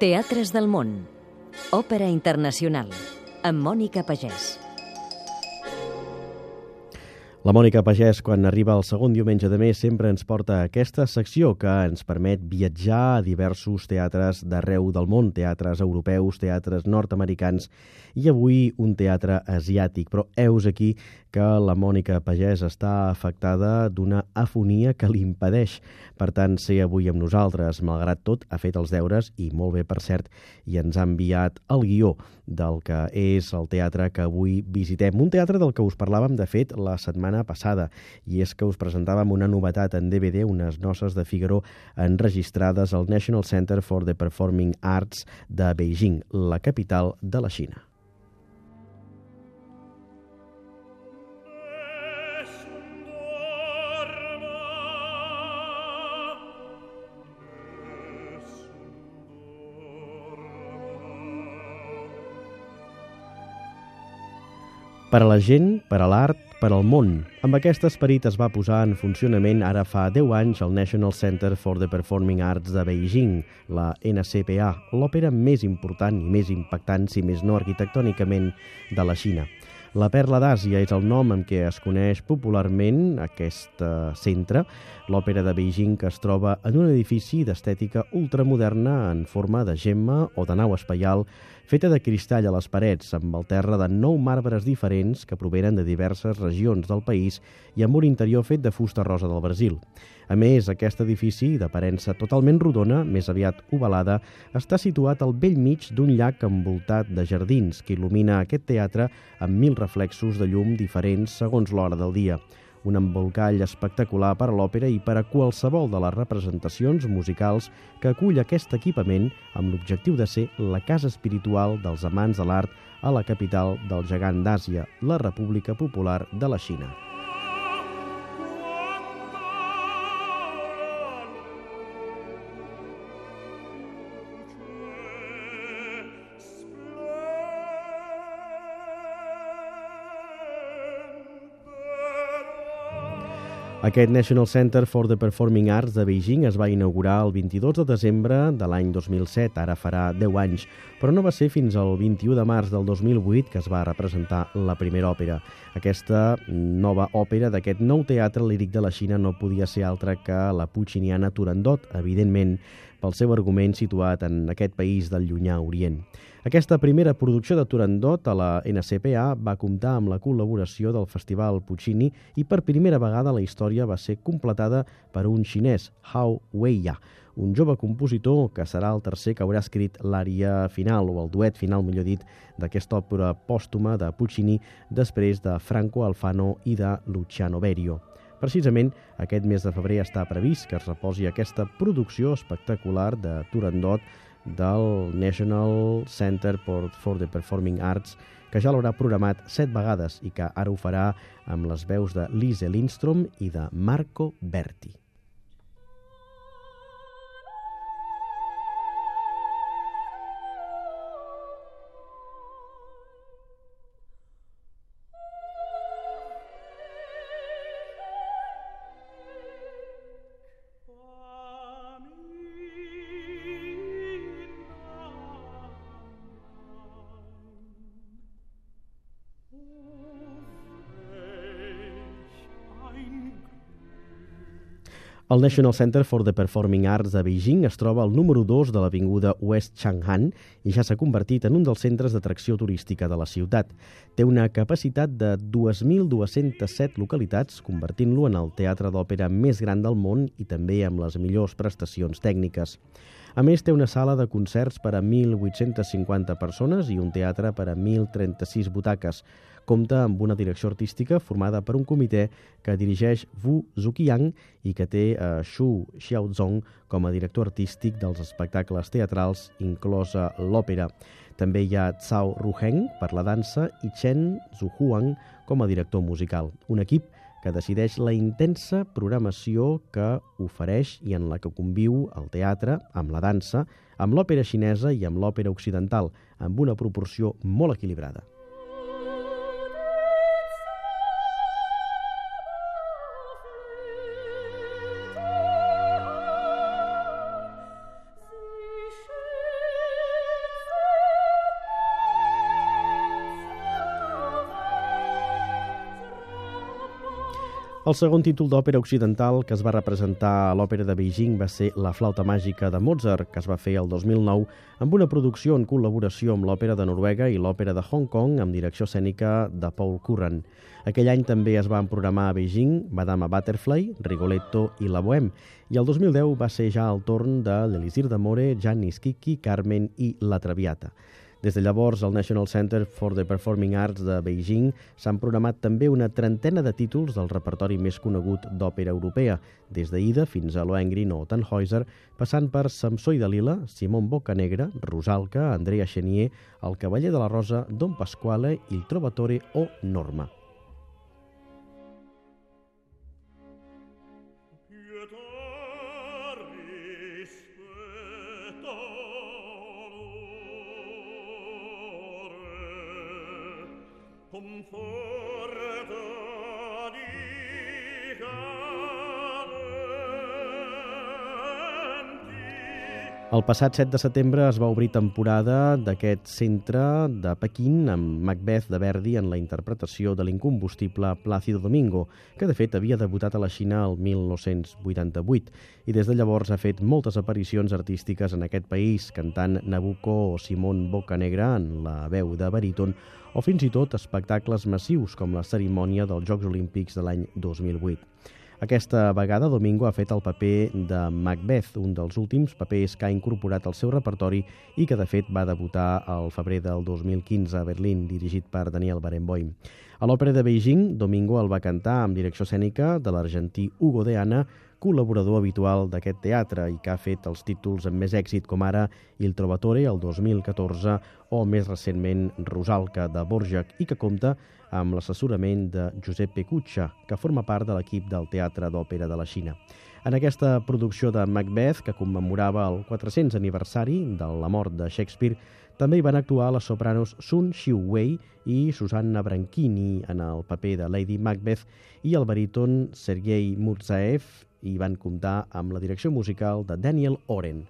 Teatres del món. Òpera internacional. Amb Mònica Pagès. La Mònica Pagès, quan arriba el segon diumenge de mes, sempre ens porta aquesta secció que ens permet viatjar a diversos teatres d'arreu del món, teatres europeus, teatres nord-americans i avui un teatre asiàtic. Però heus aquí que la Mònica Pagès està afectada d'una afonia que li impedeix, per tant, ser avui amb nosaltres. Malgrat tot, ha fet els deures, i molt bé, per cert, i ens ha enviat el guió del que és el teatre que avui visitem. Un teatre del que us parlàvem, de fet, la setmana passada, i és que us presentàvem una novetat en DVD, unes noces de Figaro enregistrades al National Center for the Performing Arts de Beijing, la capital de la Xina. Per a la gent, per a l'art, per al món. Amb aquest esperit es va posar en funcionament ara fa 10 anys el National Center for the Performing Arts de Beijing, la NCPA, l'òpera més important i més impactant, si més no arquitectònicament, de la Xina. La Perla d'Àsia és el nom amb què es coneix popularment aquest centre, l'òpera de Beijing, que es troba en un edifici d'estètica ultramoderna en forma de gemma o de nau espaial, feta de cristall a les parets, amb el terra de 9 marbres diferents que provenen de diverses regions del país i amb un interior fet de fusta rosa del Brasil. A més, aquest edifici, d'aparença totalment rodona, més aviat ovalada, està situat al bell mig d'un llac envoltat de jardins que il·lumina aquest teatre amb 1000 reflexos de llum diferents segons l'hora del dia. Un embolcall espectacular per a l'òpera i per a qualsevol de les representacions musicals que acull aquest equipament amb l'objectiu de ser la casa espiritual dels amants de l'art a la capital del gegant d'Àsia, la República Popular de la Xina. Aquest National Center for the Performing Arts de Beijing es va inaugurar el 22 de desembre de l'any 2007, ara farà 10 anys, però no va ser fins al 21 de març del 2008 que es va representar la primera òpera. Aquesta nova òpera d'aquest nou teatre líric de la Xina no podia ser altra que la pucciniana Turandot, evidentment, pel seu argument situat en aquest país del llunyà Orient. Aquesta primera producció de Turandot a la NCPA va comptar amb la col·laboració del Festival Puccini i per primera vegada la història va ser completada per un xinès, Hao Weiya, un jove compositor que serà el tercer que haurà escrit l'ària final, o el duet final, millor dit, d'aquesta òpera pòstuma de Puccini després de Franco Alfano i de Luciano Berio. Precisament, aquest mes de febrer està previst que es reposi aquesta producció espectacular de Turandot del National Center for the Performing Arts, que ja l'haurà programat 7 vegades i que ara ho farà amb les veus de Lise Lindström i de Marco Berti. El National Center for the Performing Arts de Beijing es troba al número 2 de l'avinguda West Chang'an i ja s'ha convertit en un dels centres d'atracció turística de la ciutat. Té una capacitat de 2.207 localitats, convertint-lo en el teatre d'òpera més gran del món i també amb les millors prestacions tècniques. A més, té una sala de concerts per a 1.850 persones i un teatre per a 1.036 butaques. Compta amb una direcció artística formada per un comitè que dirigeix Wu Zuqiang i que té Xu Xiaozong com a director artístic dels espectacles teatrals, inclosa l'òpera. També hi ha Zhao Ruheng per la dansa i Chen Zuhuang com a director musical. Un equip que decideix la intensa programació que ofereix i en la que conviu el teatre amb la dansa, amb l'òpera xinesa i amb l'òpera occidental, amb una proporció molt equilibrada. El segon títol d'òpera occidental que es va representar a l'Òpera de Beijing va ser La flauta màgica de Mozart, que es va fer el 2009 amb una producció en col·laboració amb l'Òpera de Noruega i l'Òpera de Hong Kong amb direcció escènica de Paul Curran. Aquell any també es van programar a Beijing Madama Butterfly, Rigoletto i La Bohème, i el 2010 va ser ja el torn de l'Elisir d'Amore, Gianni Schicchi, Carmen i La Traviata. Des de llavors, al National Center for the Performing Arts de Beijing s'han programat també una trentena de títols del repertori més conegut d'òpera europea, des d'Aida fins a Lohengrin o Tannhäuser, passant per Samsó i Dalila, Simon Boccanegra, Rusalka, Andrea Chenier, El cavaller de la Rosa, Don Pasquale, Il Trovatore o Norma. El passat 7 de setembre es va obrir temporada d'aquest centre de Pequín amb Macbeth de Verdi en la interpretació de l'incombustible Plácido Domingo, que de fet havia debutat a la Xina el 1988 i des de llavors ha fet moltes aparicions artístiques en aquest país, cantant Nabucco o Simon Boccanegra en la veu de baríton o fins i tot espectacles massius com la cerimònia dels Jocs Olímpics de l'any 2008. Aquesta vegada Domingo ha fet el paper de Macbeth, un dels últims papers que ha incorporat al seu repertori i que de fet va debutar al febrer del 2015 a Berlín, dirigit per Daniel Barenboim. A l'Òpera de Beijing, Domingo el va cantar amb direcció escènica de l'argentí Hugo de Anna, col·laborador habitual d'aquest teatre i que ha fet els títols amb més èxit com ara Il Trovatore el 2014 o més recentment Rusalka de Dvořák i que compta amb l'assessorament de Giuseppe Cuccia, que forma part de l'equip del Teatre d'Òpera de la Xina. En aquesta producció de Macbeth, que commemorava el 400 aniversari de la mort de Shakespeare, també hi van actuar les sopranos Sun Xiu-wei i Susanna Branchini en el paper de Lady Macbeth i el baríton Sergei Murzaev i van comptar amb la direcció musical de Daniel Oren.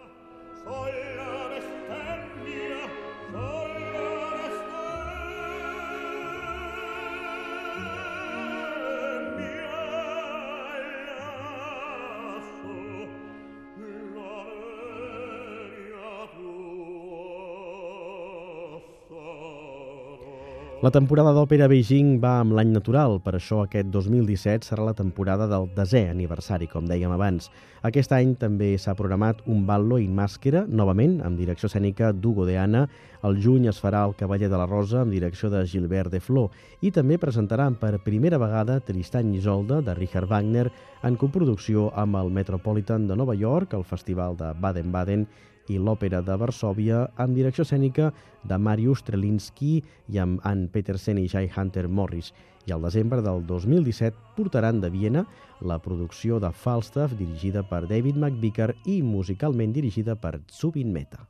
La temporada d'òpera a Beijing va amb l'any natural, per això aquest 2017 serà la temporada del 10è aniversari, com dèiem abans. Aquest any també s'ha programat un ballo in màscara, novament, amb direcció escènica d'Hugo de Anna. Al juny es farà El cavaller de la Rosa, amb direcció de Gilbert Deflor, i també presentaran per primera vegada Tristany i Isolde, de Richard Wagner, en coproducció amb el Metropolitan de Nova York, el Festival de Baden-Baden i l'Òpera de Varsòvia, amb direcció escènica de Mariusz Strelinski i amb Ann Petersen i Jay Hunter Morris. I al desembre del 2017 portaran de Viena la producció de Falstaff, dirigida per David McVicar i musicalment dirigida per Zubin Mehta.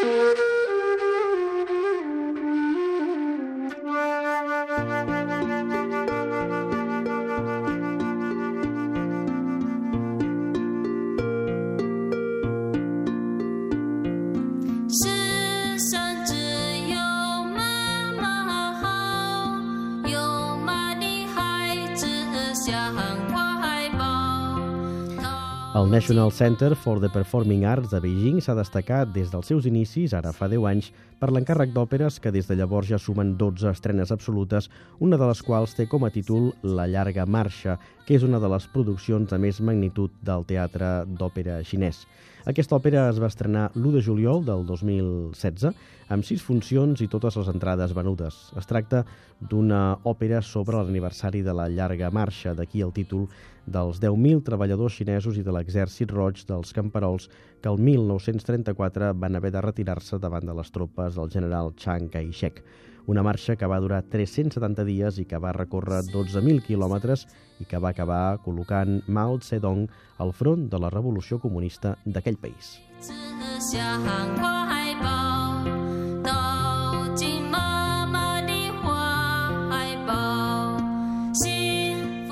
El National Center for the Performing Arts de Beijing s'ha destacat des dels seus inicis, ara fa 10 anys, per l'encàrrec d'òperes que des de llavors ja sumen 12 estrenes absolutes, una de les quals té com a títol La llarga marxa, que és una de les produccions de més magnitud del teatre d'òpera xinès. Aquesta òpera es va estrenar l'1 de juliol del 2016, amb 6 funcions i totes les entrades venudes. Es tracta d'una òpera sobre l'aniversari de la llarga marxa, d'aquí el títol, dels 10.000 treballadors xinesos i de l'exèrcit roig dels camperols que el 1934 van haver de retirar-se davant de les tropes del general Chiang Kai-shek. Una marxa que va durar 370 dies i que va recórrer 12.000 quilòmetres i que va acabar col·locant Mao Zedong al front de la revolució comunista d'aquell país.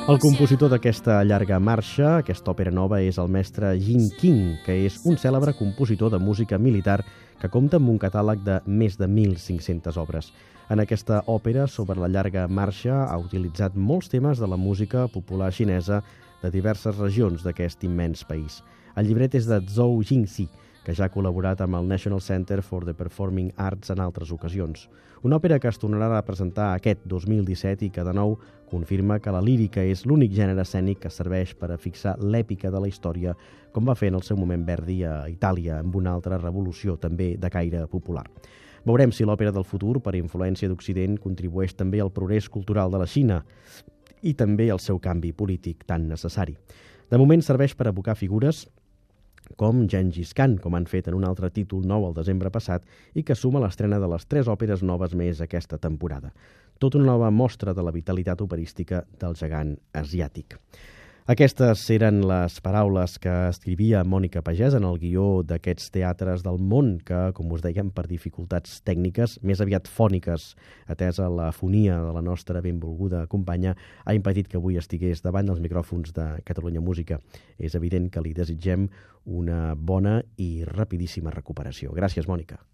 El compositor d'aquesta llarga marxa, aquesta òpera nova, és el mestre Gene King, que és un cèlebre compositor de música militar que compta amb un catàleg de més de 1.500 obres. En aquesta òpera sobre la llarga marxa ha utilitzat molts temes de la música popular xinesa de diverses regions d'aquest immens país. El llibret és de Zhou Jingxi, que ja ha col·laborat amb el National Center for the Performing Arts en altres ocasions. Una òpera que es tornarà a presentar aquest 2017 i que, de nou, confirma que la lírica és l'únic gènere escènic que serveix per a fixar l'èpica de la història, com va fer en el seu moment Verdi a Itàlia, amb una altra revolució també de caire popular. Veurem si l'òpera del futur, per influència d'Occident, contribueix també al progrés cultural de la Xina i també al seu canvi polític tan necessari. De moment serveix per abocar figures com Gengis Khan, com han fet en un altre títol nou el desembre passat i que suma l'estrena de les 3 òperes noves més aquesta temporada. Tota una nova mostra de la vitalitat operística del gegant asiàtic. Aquestes eren les paraules que escrivia Mònica Pagès en el guió d'aquests teatres del món que, com us dèiem, per dificultats tècniques, més aviat fòniques, atesa la fonia de la nostra benvolguda companya, ha impedit que avui estigués davant dels micròfons de Catalunya Música. És evident que li desitgem una bona i rapidíssima recuperació. Gràcies, Mònica.